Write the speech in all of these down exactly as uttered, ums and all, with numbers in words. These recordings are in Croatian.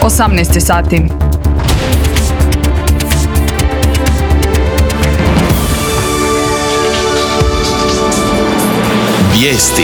osamnaest sati. Vijesti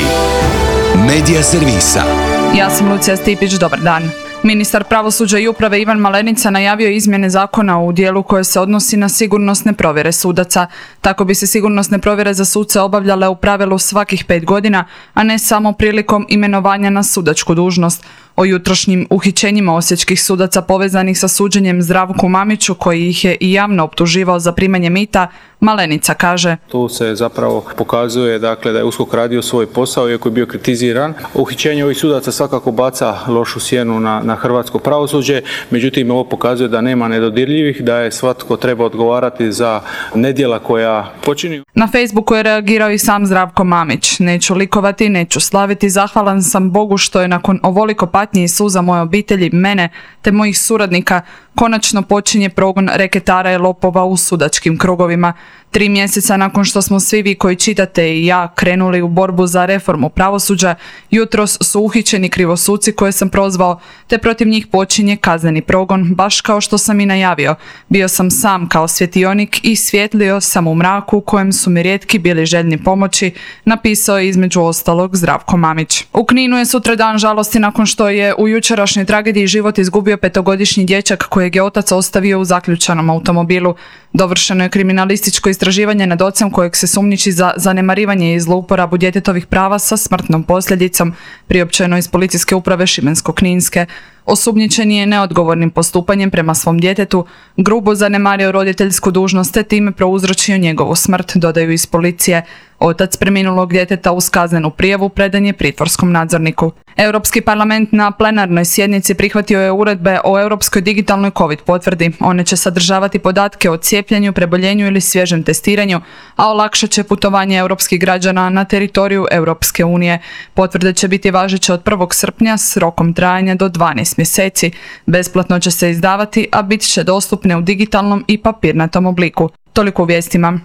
Medija servisa. Ja sam Lucija Stipić, dobar dan. Ministar pravosuđa i uprave Ivan Malenica najavio izmjene zakona u dijelu koje se odnosi na sigurnosne provjere sudaca. Tako bi se sigurnosne provjere za suce obavljale u pravilu svakih pet godina, a ne samo prilikom imenovanja na sudačku dužnost. O jutrošnjim uhićenjima osječkih sudaca povezanih sa suđenjem Zdravku Mamiću, koji ih je i javno optuživao za primanje mita, Malenica kaže: Tu se zapravo pokazuje dakle, da je USKOK radio svoj posao, iako je bio kritiziran. Uhićenje ovih sudaca svakako baca lošu sjenu na, na hrvatsko pravosuđe, međutim ovo pokazuje da nema nedodirljivih, da je svatko treba odgovarati za nedjela koja počini. Na Facebooku je reagirao i sam Zdravko Mamić. Neću likovati, neću slaviti, zahvalan sam Bogu što je nakon ovoliko patnje i suza moje obitelji, mene te mojih suradnika konačno počinje progon reketara i lopova u sudačkim krugovima. Tri mjeseca nakon što smo svi vi koji čitate i ja krenuli u borbu za reformu pravosuđa, jutros su uhićeni krivosuci koje sam prozvao, te protiv njih počinje kazneni progon, baš kao što sam i najavio. Bio sam sam kao svjetionik i svjetlio sam u mraku u kojem su mi rijetki bili željni pomoći, napisao je između ostalog Zdravko Mamić. U Kninu je sutra dan žalosti nakon što je u jučerašnjoj tragediji život izgubio petogodišnji dječak kojeg je otac ostavio u zaključanom automobilu. Dovršeno je kriminalističko istraživanje nad ocem kojeg se sumnjiči za zanemarivanje i zlouporabu djetetovih prava sa smrtnom posljedicom, priopćeno iz policijske uprave Šibensko-kninske. Osumnjičeni je neodgovornim postupanjem prema svom djetetu grubo zanemario roditeljsku dužnost te time prouzročio njegovu smrt, dodaju iz policije. Otac preminulog djeteta uz kaznenu prijavu predan je pritvorskom nadzorniku. Europski parlament na plenarnoj sjednici prihvatio je uredbe o europskoj digitalnoj COVID potvrdi. One će sadržavati podatke o cijepljenju, preboljenju ili svježem testiranju, a olakšat će putovanje europskih građana na teritoriju Europske unije. Potvrde će biti važeće od prvog srpnja s rokom trajanja do dvanaest mjeseci. Besplatno će se izdavati, a bit će dostupne u digitalnom i papirnatom obliku. Toliko u vijestima.